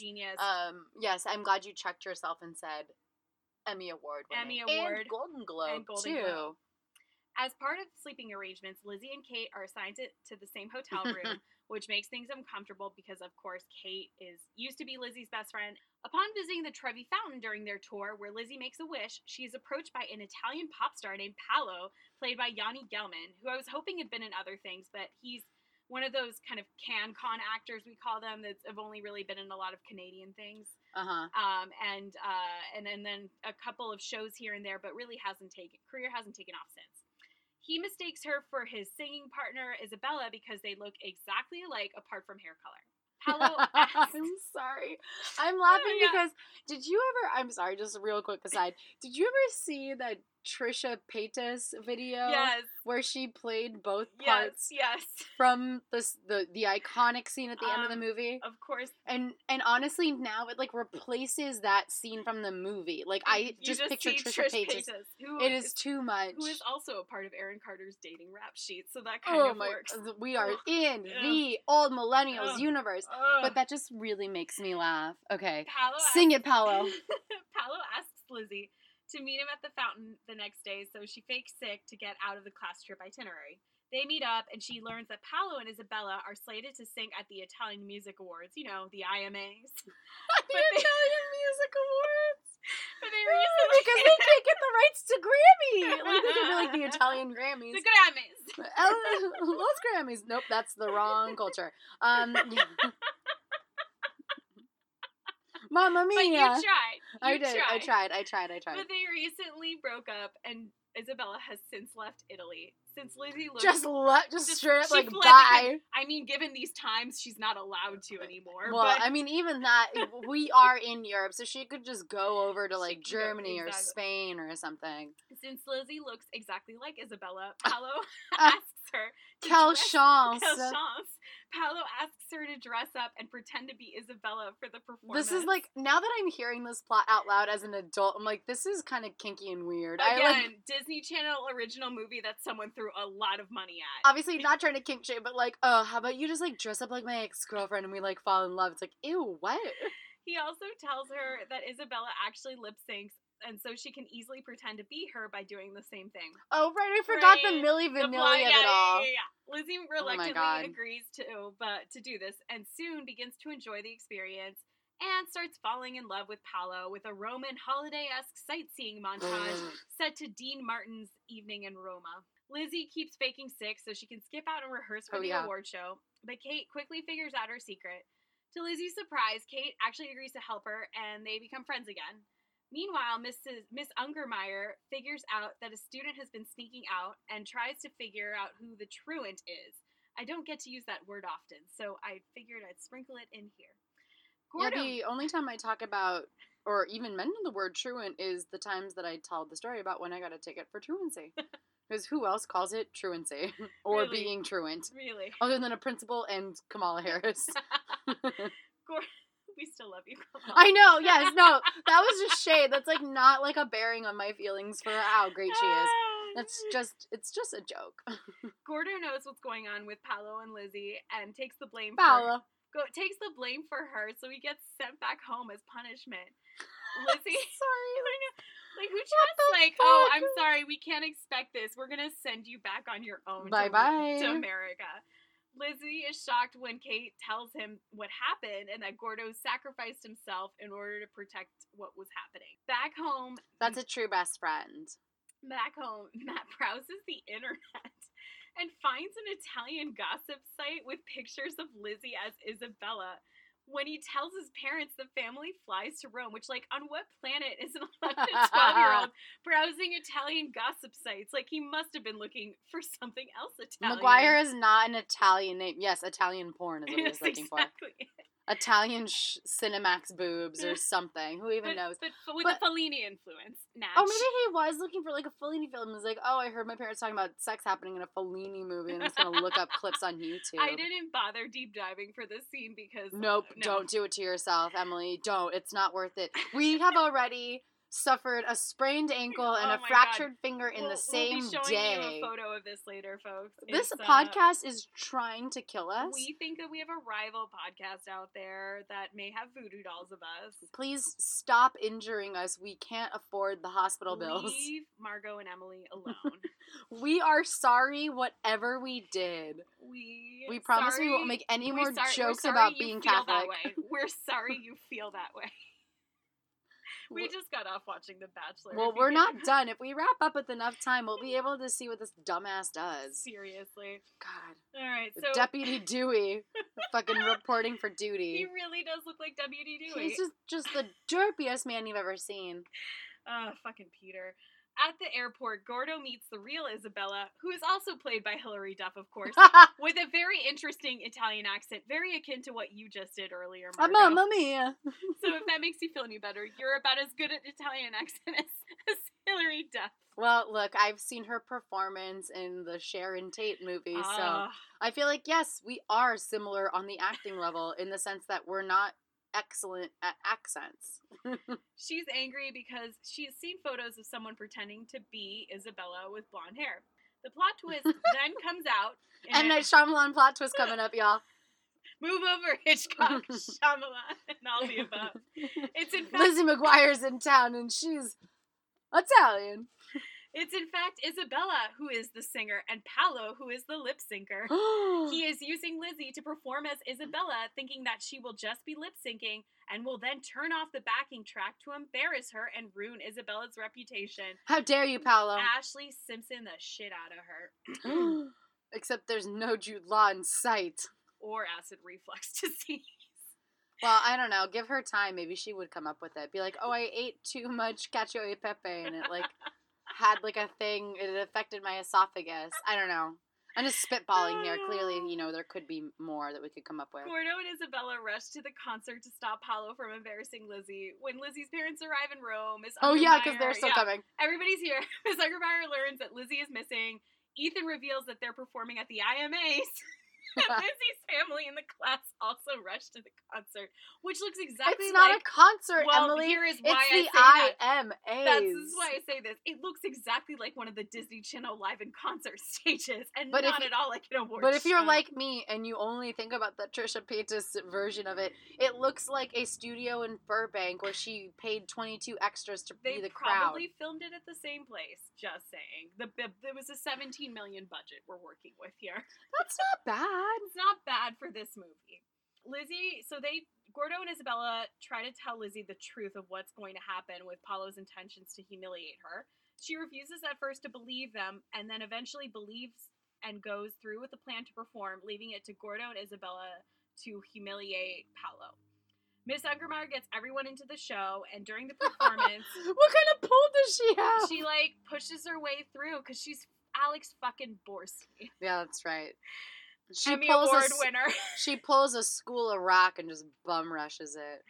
Yes, I'm glad you checked yourself and said Emmy Award winning. And Golden Globe, too. As part of sleeping arrangements, Lizzie and Kate are assigned to the same hotel room, which makes things uncomfortable because, of course, Kate used to be Lizzie's best friend. Upon visiting the Trevi Fountain during their tour, where Lizzie makes a wish, she is approached by an Italian pop star named Paolo, played by Yanni Gelman, who I was hoping had been in other things, but he's one of those kind of CanCon actors, we call them, that have only really been in a lot of Canadian things. And then a couple of shows here and there, but really career hasn't taken off since. He mistakes her for his singing partner, Isabella, because they look exactly alike apart from hair color. Paolo asks. I'm sorry. I'm laughing Yeah. because did you ever? I'm sorry. Just a real quick aside. Did you ever see that Trisha Paytas video Yes. where she played both Yes. parts Yes. from the iconic scene at the end of the movie? Of course. And honestly, now it like replaces that scene from the movie. Like I You just picture see Trisha Trish Paytas. who It is too much. Who is also a part of Aaron Carter's dating rap sheet, so that kind Oh of my! works. We are Ugh. in Ugh. the old millennials Ugh. universe, Ugh. but that just really makes me laugh. Okay, Paolo sing it, Paolo. Paolo asks Lizzie to meet him at the fountain the next day, so she fakes sick to get out of the class trip itinerary. They meet up, and she learns that Paolo and Isabella are slated to sing at the Italian Music Awards, you know, the IMAs. Italian Music Awards. But they recently... Because they can't get the rights to Grammy. Like they can be like the Italian Grammys. The Grammys. Los Grammys. Nope, that's the wrong culture. Mamma mia. But you tried. I tried. But they recently broke up, and Isabella has since left Italy. Since Lizzie looks... Just straight up she like, fled bye. I mean, given these times, she's not allowed to anymore. Well, but I mean, even that, we are in Europe, so she could just go over to, like, She could go- Germany or exactly. Spain or something. Since Lizzie looks exactly like Isabella, Paolo asks her to Quelle dress... chance. Quelle chance. Paolo asks her to dress up and pretend to be Isabella for the performance. This is, like, now that I'm hearing this plot out loud as an adult, I'm like, this is kind of kinky and weird. Again, Disney Channel original movie that someone threw a lot of money at. Obviously, not trying to kink shame, but, like, oh, how about you just, like, dress up like my ex-girlfriend and we, like, fall in love? It's like, ew, what? He also tells her that Isabella actually lip syncs, and so she can easily pretend to be her by doing the same thing. Oh, right, I forgot the Right. Milli The Vanilli of plot- it all. Yeah. Lizzie reluctantly God. agrees to do this, and soon begins to enjoy the experience and starts falling in love with Paolo with a Roman holiday-esque sightseeing montage set to Dean Martin's Evening in Roma. Lizzie keeps faking sick so she can skip out and rehearse for the award show, but Kate quickly figures out her secret. To Lizzie's surprise, Kate actually agrees to help her, and they become friends again. Meanwhile, Miss Ungermeyer figures out that a student has been sneaking out and tries to figure out who the truant is. I don't get to use that word often, so I figured I'd sprinkle it in here. Gordo. Yeah, the only time I talk about, or even mention the word truant, is the times that I tell the story about when I got a ticket for truancy. Because who else calls it truancy? Or Really? being truant? Really? Other than a principal and Kamala Harris. We still love you, Kamala. I know, yes, no. That was just shade. That's, like, not, like, a bearing on my feelings for how great she is. It's just a joke. Gordo knows what's going on with Paolo and Lizzie and takes the blame Paolo. takes the blame for her, so he gets sent back home as punishment. Lizzie, Sorry. like who just like, fuck? oh, I'm sorry, we can't expect this. We're gonna send you back on your own Bye-bye. to America. Lizzie is shocked when Kate tells him what happened and that Gordo sacrificed himself in order to protect what was happening. Back home, That's a true best friend. Matt browses the internet and finds an Italian gossip site with pictures of Lizzie as Isabella. When he tells his parents the family flies to Rome, which, like, on what planet is an 11 and 12-year-old browsing Italian gossip sites? Like, he must have been looking for something else Italian. McGuire is not an Italian name. Yes, Italian porn is what he was Yes, looking exactly. for. Italian Cinemax boobs or something. Who even knows? But with the Fellini influence, Natch. Oh, maybe he was looking for, like, a Fellini film. He was like, oh, I heard my parents talking about sex happening in a Fellini movie, and I'm just going to look up clips on YouTube. I didn't bother deep diving for this scene because... Nope, no. Don't do it to yourself, Emily. Don't. It's not worth it. We have already suffered a sprained ankle and Oh a my fractured finger in the We'll same be showing day. you a photo of this later, folks. This It's, podcast is trying to kill us. We think that we have a rival podcast out there that may have voodoo dolls of us. Please stop injuring us. We can't afford the hospital bills. Leave Margot and Emily alone. We are sorry whatever we did. We promise we won't make any more jokes about being Catholic. That way. We're sorry you feel that way. We just got off watching The Bachelor. Well, we're not done. If we wrap up with enough time, we'll be able to see what this dumbass does. Seriously. God. All right, so Deputy Dewey, fucking reporting for duty. he really does look like Deputy Dewey. He's just the derpiest man you've ever seen. Fucking Peter. At the airport, Gordo meets the real Isabella, who is also played by Hilary Duff, of course, with a very interesting Italian accent, very akin to what you just did earlier, Margo. Mamma mia. So if that makes you feel any better, you're about as good at Italian accent as Hilary Duff. Well, look, I've seen her performance in the Sharon Tate movie, so I feel like, yes, we are similar on the acting level in the sense that we're not excellent at accents. She's angry because she's seen photos of someone pretending to be Isabella with blonde hair. The plot twist then comes out. M. Night Shyamalan plot twist coming up, y'all. Move over, Hitchcock, Shyamalan, and all the above. It's in fact Lizzie McGuire's in town and she's Italian. It's in fact Isabella who is the singer and Paolo who is the lip syncer. He is using Lizzie to perform as Isabella, thinking that she will just be lip syncing and will then turn off the backing track to embarrass her and ruin Isabella's reputation. How dare you, Paolo? Ashley Simpson the shit out of her. Except there's no Jude Law in sight. Or acid reflux disease. Well, I don't know. Give her time. Maybe she would come up with it. Be like, oh, I ate too much cacio e pepe and it like had like a thing. It affected my esophagus. I don't know. I'm just spitballing here. Clearly, you know, there could be more that we could come up with. Gordo and Isabella rush to the concert to stop Paolo from embarrassing Lizzie. When Lizzie's parents arrive in Rome, Miss Oh, yeah, because they're still coming. Everybody's here. Miss Ungermeyer learns that Lizzie is missing. Ethan reveals that they're performing at the IMAs. Lizzie's family in the class also rushed to the concert, which looks exactly It's not a concert, well, Emily. Here is why it's the I say IMAs. This is why I say this. It looks exactly like one of the Disney Channel live in concert stages, and But not at all like an award But if you're show. like me and you only think about the Trisha Paytas version of it, it looks like a studio in Burbank where she paid 22 extras to They be the crowd. probably filmed it at the same place. Just saying. There was a $17 million budget we're working with here. That's not bad. It's not bad for this movie. Gordo and Isabella try to tell Lizzie the truth of what's going to happen with Paolo's intentions to humiliate her. She refuses at first to believe them, and then eventually believes and goes through with the plan to perform, leaving it to Gordo and Isabella to humiliate Paolo. Miss Ungermeyer gets everyone into the show, and during the performance... What kind of pull does she have? She, pushes her way through, because she's Alex fucking Borski. Yeah, that's right. She Emmy pulls Award winner. She pulls a School of Rock and just bum rushes it.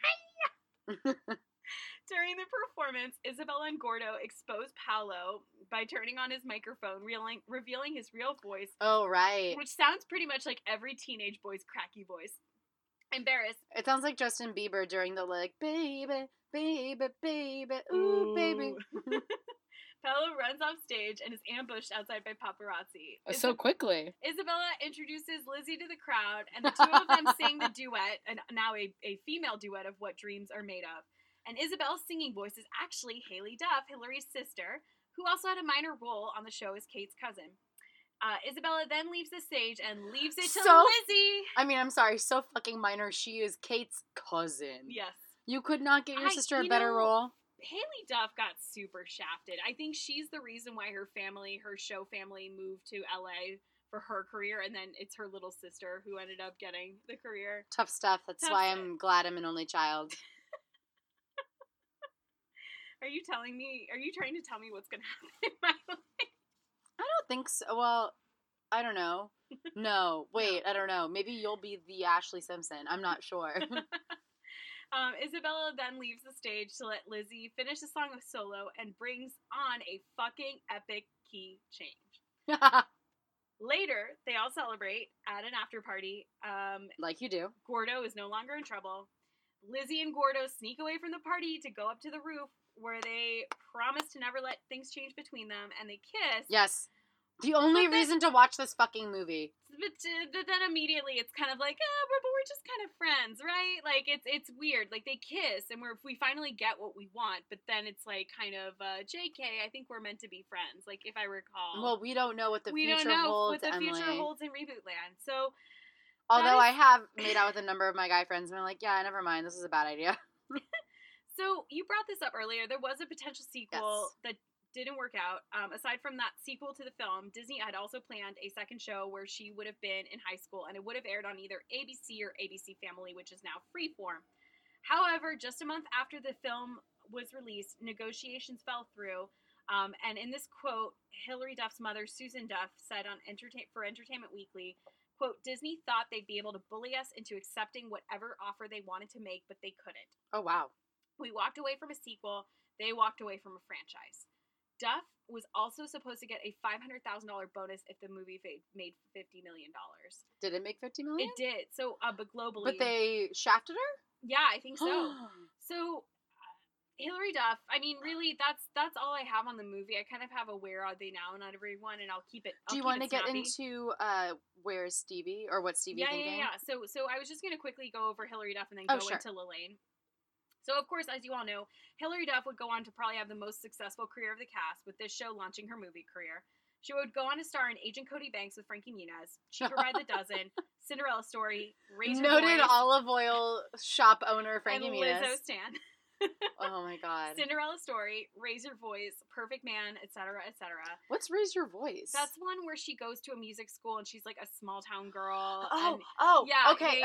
During the performance, Isabella and Gordo expose Paolo by turning on his microphone, revealing his real voice. Oh, right. Which sounds pretty much like every teenage boy's cracky voice. Embarrassed. It sounds like Justin Bieber during the, baby, baby, baby, ooh, baby. Paolo runs off stage and is ambushed outside by paparazzi. So quickly. Isabella introduces Lizzie to the crowd, and the two of them sing the duet, and now a female duet of What Dreams Are Made Of. And Isabel's singing voice is actually Haley Duff, Hilary's sister, who also had a minor role on the show as Kate's cousin. Isabella then leaves the stage and leaves it to Lizzie. I mean, I'm sorry, so fucking minor. She is Kate's cousin. Yes. You could not get your sister a better role. Haley Duff got super shafted. I think she's the reason why her show family moved to LA for her career, and then it's her little sister who ended up getting the career. Tough stuff. That's why I'm glad I'm an only child. Are you trying to tell me what's going to happen in my life? I don't think so. Well, I don't know. No, wait, I don't know. Maybe you'll be the Ashley Simpson. I'm not sure. Isabella then leaves the stage to let Lizzie finish the song solo and brings on a fucking epic key change. Later, they all celebrate at an after party. Like you do. Gordo is no longer in trouble. Lizzie and Gordo sneak away from the party to go up to the roof where they promise to never let things change between them, and they kiss. Yes. The only reason to watch this fucking movie. But then immediately it's kind of like, but we're just kind of friends, right? Like, it's weird. Like, they kiss, and we finally get what we want, but then it's like kind of, JK, I think we're meant to be friends, like, if I recall. Well, we don't know what the future holds, We don't know what the Emily. future holds in Reboot Land, so... Although I have made out with a number of my guy friends, and I'm like, yeah, never mind, this is a bad idea. So, you brought this up earlier. There was a potential sequel that didn't work out. Aside from that sequel to the film, Disney had also planned a second show where she would have been in high school, and it would have aired on either ABC or ABC Family, which is now Freeform. However, just a month after the film was released, negotiations fell through. And in this quote, Hilary Duff's mother, Susan Duff, said on for Entertainment Weekly, quote, Disney thought they'd be able to bully us into accepting whatever offer they wanted to make, but they couldn't. Oh, wow. We walked away from a sequel. They walked away from a franchise. Duff was also supposed to get a $500,000 bonus if the movie made $50 million. Did it make $50 million? It did. So, but globally. But they shafted her? Yeah, I think so. So, Hilary Duff, I mean, really, that's all I have on the movie. I kind of have a where are they now, not everyone, and I'll keep it. Do you want to get into where's Stevie or what's Stevie thinking? Yeah. So I was just gonna quickly go over Hilary Duff and then go into Lelaine. So of course, as you all know, Hilary Duff would go on to probably have the most successful career of the cast, with this show launching her movie career. She would go on to star in Agent Cody Banks with Frankie Muniz, Cheaper by the Dozen, Cinderella Story, Razor Noted Boys, olive oil shop owner Frankie and Muniz. Lizzo Stan. Oh my god. Cinderella Story, Raise Your Voice, Perfect Man, etc., etc. What's Raise Your Voice? That's one where she goes to a music school and she's like a small town girl. Yeah. Okay. Yeah.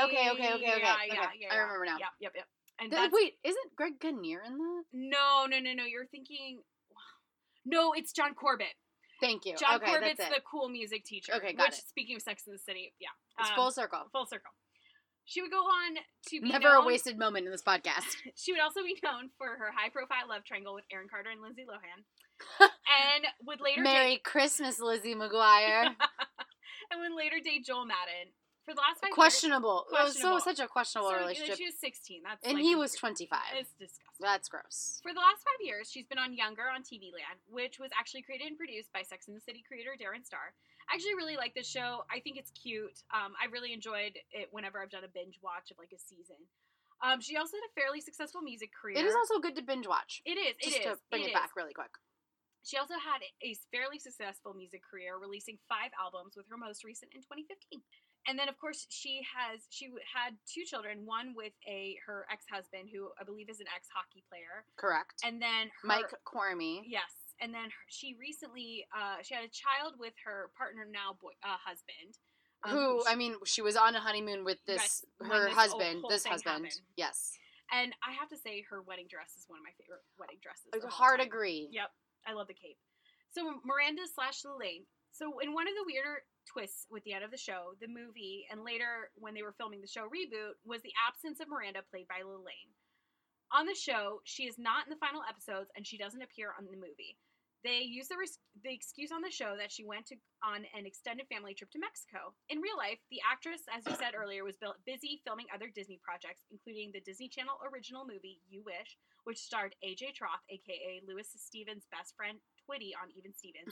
I remember now. Yep. And wait, isn't Greg Kinnear in that? No. You're thinking. No, it's John Corbett. Thank you. John Corbett's the cool music teacher. Okay, got it. Speaking of Sex in the City, yeah. It's full circle. Full circle. She would go on to be Never a wasted moment in this podcast. She would also be known for her high-profile love triangle with Aaron Carter and Lindsay Lohan. And would later Merry Christmas, Lizzie McGuire. And would later date Joel Madden. For the last 5 questionable. years... It was such a questionable relationship. She was 16. And he was 25. It's disgusting. That's gross. For the last 5 years, she's been on Younger on TV Land, which was actually created and produced by Sex and the City creator Darren Star. I actually really like this show. I think it's cute. I really enjoyed it whenever I've done a binge watch of like a season. She also had a fairly successful music career. It is also good to binge watch. It is. Just to bring it back really quick. She also had a fairly successful music career, releasing 5 albums, with her most recent in 2015. And then, of course, she had 2 children, one with her ex-husband, who I believe is an ex-hockey player. Correct. And then Mike Cormy. Yes. And then she recently, she had a child with her partner now, husband. She was on a honeymoon with this husband. Yes. And I have to say, her wedding dress is one of my favorite wedding dresses. Hard agree. Yep. I love the cape. So Miranda / Lelaine. So in one of the weirder twists with the end of the show, the movie, and later when they were filming the show reboot, was the absence of Miranda, played by Lelaine. On the show, she is not in the final episodes, and she doesn't appear on the movie. They use the excuse on the show that she went on an extended family trip to Mexico. In real life, the actress, as you said earlier, was busy filming other Disney projects, including the Disney Channel original movie You Wish, which starred A.J. Troth, a.k.a. Louis Stevens' best friend, Twitty on Even Stevens,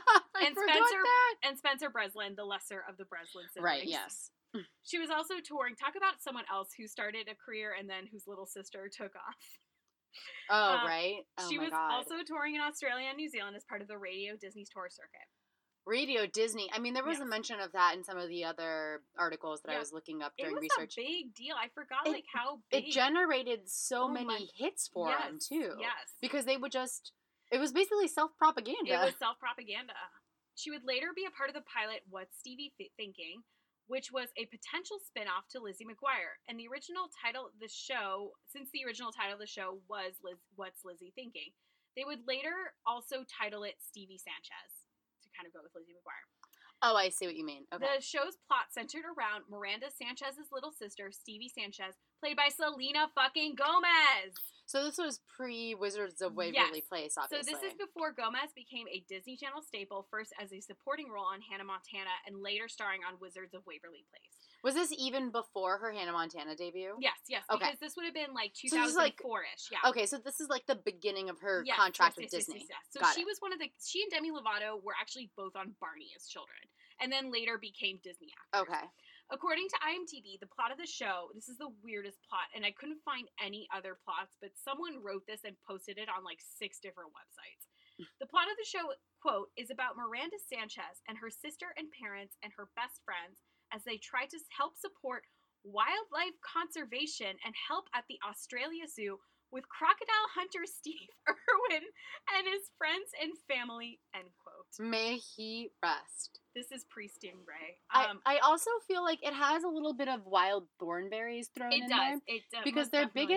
and Spencer Breslin, the lesser of the Breslin siblings. Right, yes. She was also touring. Talk about someone else who started a career and then whose little sister took off. Oh, right. Oh, she was also touring in Australia and New Zealand as part of the Radio Disney's tour circuit. Radio Disney. I mean, there was a mention of that in some of the other articles that I was looking up during research. It was a big deal. I forgot how big. It generated so many hits for them, too. Yes. Because they would just... It was basically self-propaganda. It was self-propaganda. She would later be a part of the pilot What's Stevie Thinking, which was a potential spin-off to Lizzie McGuire. And the original title of the show, since the original title of the show was What's Lizzie Thinking, they would later also title it Stevie Sanchez, to kind of go with Lizzie McGuire. Oh, I see what you mean. Okay. The show's plot centered around Miranda Sanchez's little sister, Stevie Sanchez, played by Selena fucking Gomez. So this was pre-Wizards of Waverly Place, obviously. So this is before Gomez became a Disney Channel staple, first as a supporting role on Hannah Montana, and later starring on Wizards of Waverly Place. Was this even before her Hannah Montana debut? Yes. Okay. Because this would have been like 2004-ish, yeah. Okay, so this is like the beginning of her contract with Disney. Yes. So she and Demi Lovato were actually both on Barney as children, and then later became Disney actors. Okay. According to IMDb, the plot of the show, this is the weirdest plot, and I couldn't find any other plots, but someone wrote this and posted it on like 6 different websites. The plot of the show, quote, is about Miranda Sanchez and her sister and parents and her best friends as they try to help support wildlife conservation and help at the Australia Zoo with crocodile hunter Steve Irwin and his friends and family, end quote. May he rest. This is pre-Stingray. I also feel like it has a little bit of wild thornberries thrown in there. It does. Because their biggest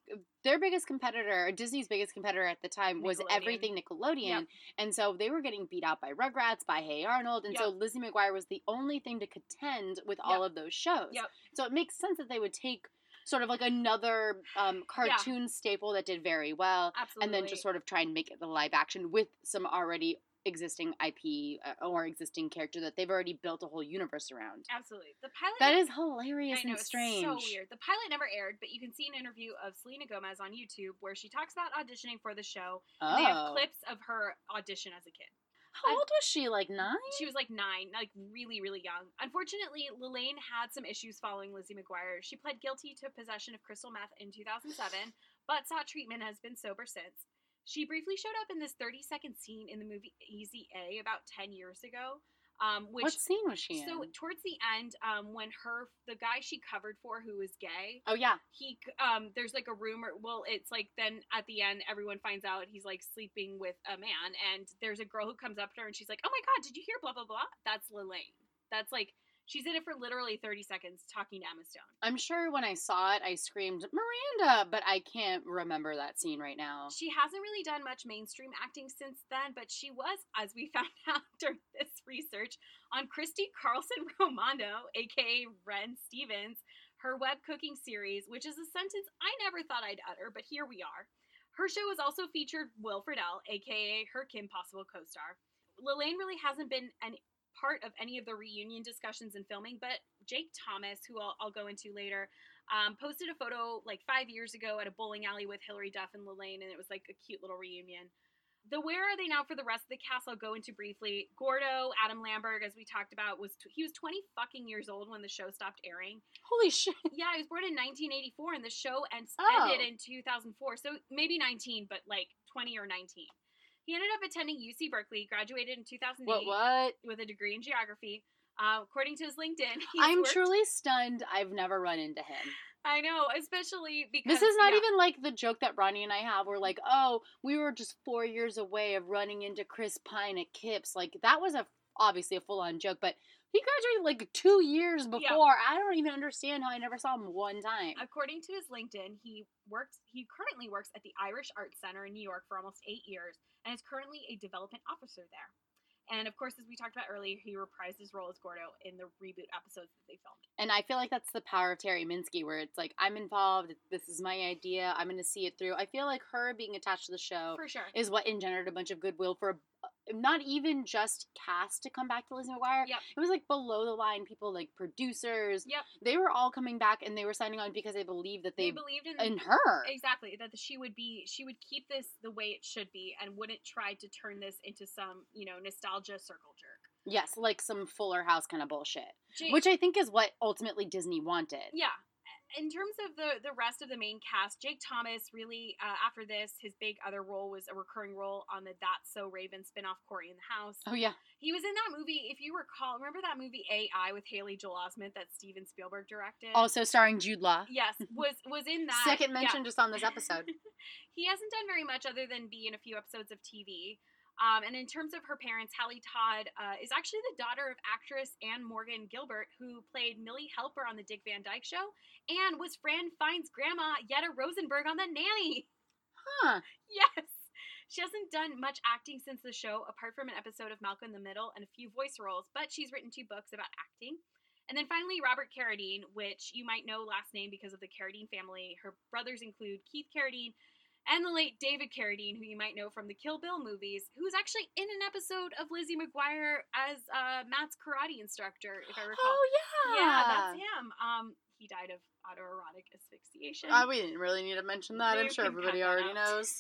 their biggest competitor, Disney's biggest competitor at the time, was Nickelodeon. everything Nickelodeon. Yep. And so they were getting beat out by Rugrats, by Hey Arnold. And so Yep. Lizzie McGuire was the only thing to contend with all of those shows. Yep. So it makes sense that they would take sort of like another cartoon staple that did very well. Absolutely. And then just sort of try and make it the live action with some already existing IP or existing character that they've already built a whole universe around. Absolutely. The pilot. That is hilarious I know, and strange. It's so weird. The pilot never aired, but you can see an interview of Selena Gomez on YouTube where she talks about auditioning for the show. Oh. And they have clips of her audition as a kid. How old was she? Like 9? She was like 9, like really, really young. Unfortunately, Lelaine had some issues following Lizzie McGuire. She pled guilty to possession of crystal meth in 2007, but sought treatment and has been sober since. She briefly showed up in this 30-second scene in the movie Easy A about 10 years ago. What scene was she in? So towards the end, when the guy she covered for who was gay. Oh yeah. There's like a rumor. Well, it's like then at the end, everyone finds out he's like sleeping with a man, and there's a girl who comes up to her and she's like, "Oh my God, did you hear blah blah blah?" That's Lelaine. That's like. She's in it for literally 30 seconds talking to Emma Stone. I'm sure when I saw it, I screamed, Miranda, but I can't remember that scene right now. She hasn't really done much mainstream acting since then, but she was, as we found out during this research, on Christy Carlson Romano, aka Ren Stevens, her web cooking series, which is a sentence I never thought I'd utter, but here we are. Her show has also featured Will Friedle, aka her Kim Possible co-star. Lelaine really hasn't been part of any of the reunion discussions and filming, but Jake Thomas, who I'll go into later, posted a photo like 5 years ago at a bowling alley with Hilary Duff and Lelaine, and it was like a cute little reunion. The where are they now for the rest of the cast I'll go into briefly. Gordo, Adam Lambert, as we talked about, he was 20 fucking years old when the show stopped airing. Holy shit. Yeah, he was born in 1984, and the show ended in 2004, so maybe 19, but like 20 or 19. He ended up attending UC Berkeley, graduated in 2008 what? with a degree in geography. According to his LinkedIn, I'm truly stunned I've never run into him. I know, especially because... This is not even like the joke that Ronnie and I have. We're like, oh, we were just 4 years away of running into Chris Pine at Kips. Like, that was obviously a full-on joke, but he graduated like 2 years before. Yeah. I don't even understand how I never saw him one time. According to his LinkedIn, he currently works at the Irish Arts Center in New York for almost 8 years, and is currently a development officer there. And of course, as we talked about earlier, he reprised his role as Gordo in the reboot episodes that they filmed. And I feel like that's the power of Terry Minsky, where it's like, I'm involved, this is my idea, I'm going to see it through. I feel like her being attached to the show for sure is what engendered a bunch of goodwill for not even just cast to come back to Lizzie McGuire. Yep. It was like below the line people, like producers. Yep. They were all coming back and they were signing on because they believed that they believed in her. Exactly. That she would keep this the way it should be and wouldn't try to turn this into some, nostalgia circle jerk. Yes, like some Fuller House kind of bullshit. Which I think is what ultimately Disney wanted. Yeah. In terms of the rest of the main cast, Jake Thomas really, after this, his big other role was a recurring role on the That's So Raven spinoff, Cory in the House. Oh, yeah. He was in that movie, if you recall, remember that movie AI with Haley Joel Osment that Steven Spielberg directed? Also starring Jude Law. Yes, was in that. Second mention just on this episode. He hasn't done very much other than be in a few episodes of TV. And in terms of her parents, Hallie Todd is actually the daughter of actress Anne Morgan Gilbert, who played Millie Helper on The Dick Van Dyke Show, and was Fran Fine's grandma, Yetta Rosenberg, on The Nanny. Huh. Yes. She hasn't done much acting since the show, apart from an episode of Malcolm in the Middle and a few voice roles, but she's written 2 books about acting. And then finally, Robert Carradine, which you might know last name because of the Carradine family. Her brothers include Keith Carradine, and the late David Carradine, who you might know from the Kill Bill movies, who was actually in an episode of Lizzie McGuire as Matt's karate instructor, if I recall. Oh, yeah. Yeah, that's him. He died of autoerotic asphyxiation. We didn't really need to mention that. I'm sure everybody already knows.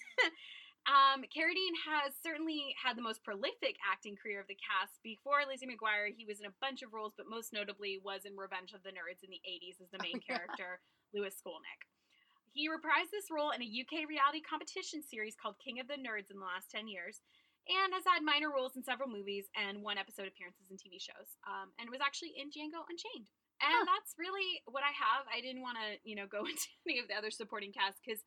Carradine has certainly had the most prolific acting career of the cast. Before Lizzie McGuire, he was in a bunch of roles, but most notably was in Revenge of the Nerds in the 80s as the main character, Lewis Skolnick. He reprised this role in a UK reality competition series called King of the Nerds in the last 10 years, and has had minor roles in several movies and 1 episode appearances in TV shows, and was actually in Django Unchained. And that's really what I have. I didn't want to, go into any of the other supporting cast, because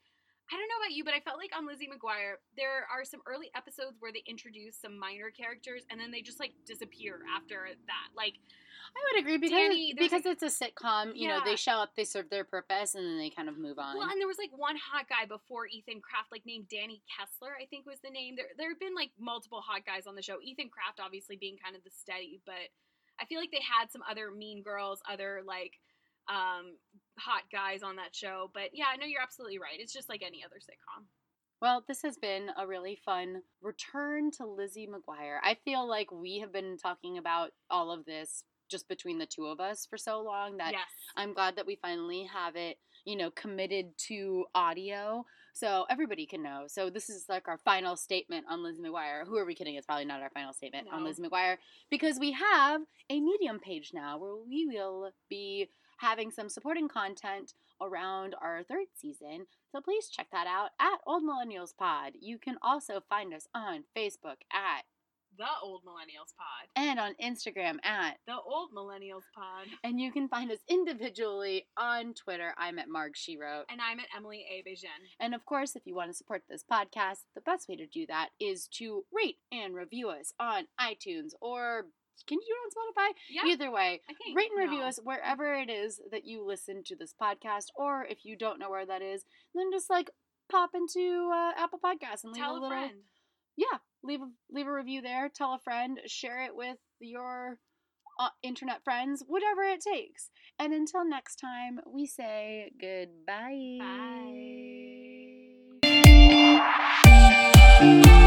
I don't know about you, but I felt like on Lizzie McGuire, there are some early episodes where they introduce some minor characters and then they just like disappear after that. Like, I would agree because Danny, there's, because like- it's a sitcom. You know, Yeah. they show up, they serve their purpose, and then they kind of move on. well, and there was like one hot guy before Ethan Kraft, like named Danny Kessler, I think was the name. There have been like multiple hot guys on the show. Ethan Kraft obviously being kind of the steady, but I feel like they had some other mean girls, other like hot guys on that show. But yeah, I know you're absolutely right. It's just like any other sitcom. Well, this has been a really fun return to Lizzie McGuire. I feel like we have been talking about all of this just between the two of us for so long that Yes. I'm glad that we finally have it, you know, committed to audio so everybody can know. So this is like our final statement on Lizzie McGuire. Who are we kidding? It's probably not our final statement on No. Lizzie McGuire because we have a Medium page now where we will be having some supporting content around our third season. So please check that out at Old Millennials Pod. You can also find us on Facebook at The Old Millennials Pod. and on Instagram at, The Old Millennials Pod. and you can find us individually on Twitter. I'm at Marg She Wrote. And I'm at Emily A. Bejen. And of course, if you want to support this podcast, the best way to do that is to rate and review us on iTunes or can you do it on Spotify? Yeah. Either way, I think. rate and review No. us wherever it is that you listen to this podcast, or if you don't know where that is, then just like pop into Apple Podcasts and leave Tell a a little, friend. yeah, leave a review there. Tell a friend, share it with your internet friends, whatever it takes. And until next time, we say goodbye. Bye.